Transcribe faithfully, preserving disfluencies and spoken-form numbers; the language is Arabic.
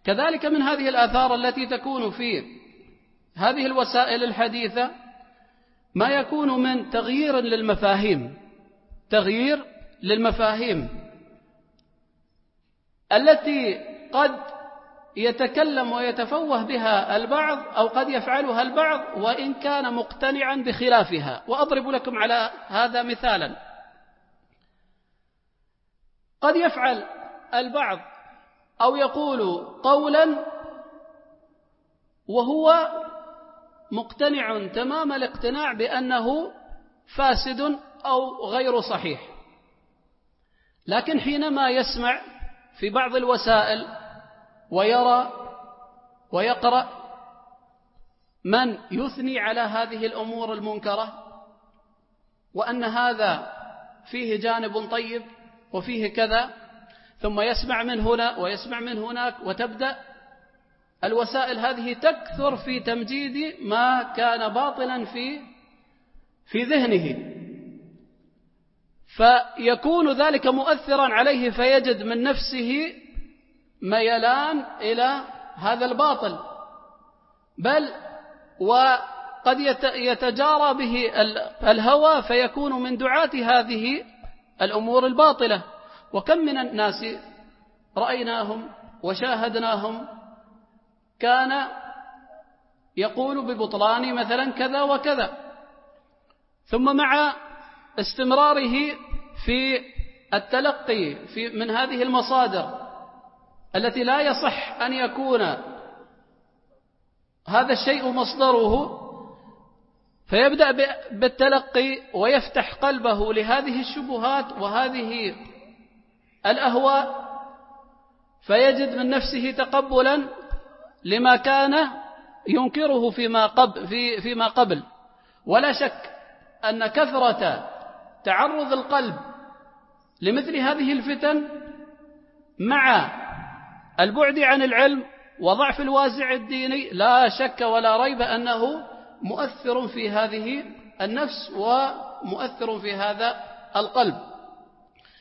كذلك من هذه الآثار التي تكون في هذه الوسائل الحديثة ما يكون من تغيير للمفاهيم تغيير للمفاهيم التي قد يتكلم ويتفوه بها البعض أو قد يفعلها البعض وإن كان مقتنعا بخلافها. وأضرب لكم على هذا مثالا. قد يفعل البعض أو يقول قولا وهو مقتنع تمام الاقتناع بأنه فاسد أو غير صحيح، لكن حينما يسمع في بعض الوسائل ويرى ويقرأ من يثني على هذه الأمور المنكرة وأن هذا فيه جانب طيب وفيه كذا، ثم يسمع من هنا ويسمع من هناك، وتبدأ الوسائل هذه تكثر في تمجيد ما كان باطلا في في ذهنه، فيكون ذلك مؤثرا عليه فيجد من نفسه ميلان إلى هذا الباطل، بل وقد يتجارى به الهوى فيكون من دعاة هذه الأمور الباطلة. وكم من الناس رأيناهم وشاهدناهم كان يقول ببطلان مثلا كذا وكذا، ثم مع استمراره في التلقي في من هذه المصادر التي لا يصح أن يكون هذا الشيء مصدره، فيبدأ بالتلقي ويفتح قلبه لهذه الشبهات وهذه الأهواء، فيجد من نفسه تقبلا لما كان ينكره فيما قبل, في فيما قبل. ولا شك أن كثرة تعرض القلب لمثل هذه الفتن مع البعد عن العلم وضعف الوازع الديني لا شك ولا ريب أنه مؤثر في هذه النفس ومؤثر في هذا القلب.